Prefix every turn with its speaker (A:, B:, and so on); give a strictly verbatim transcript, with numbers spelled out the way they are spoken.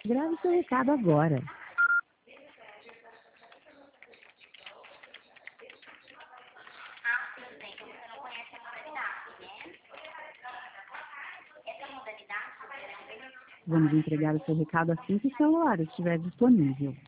A: Grave seu recado agora. Vamos entregar o seu recado assim que o celular estiver disponível.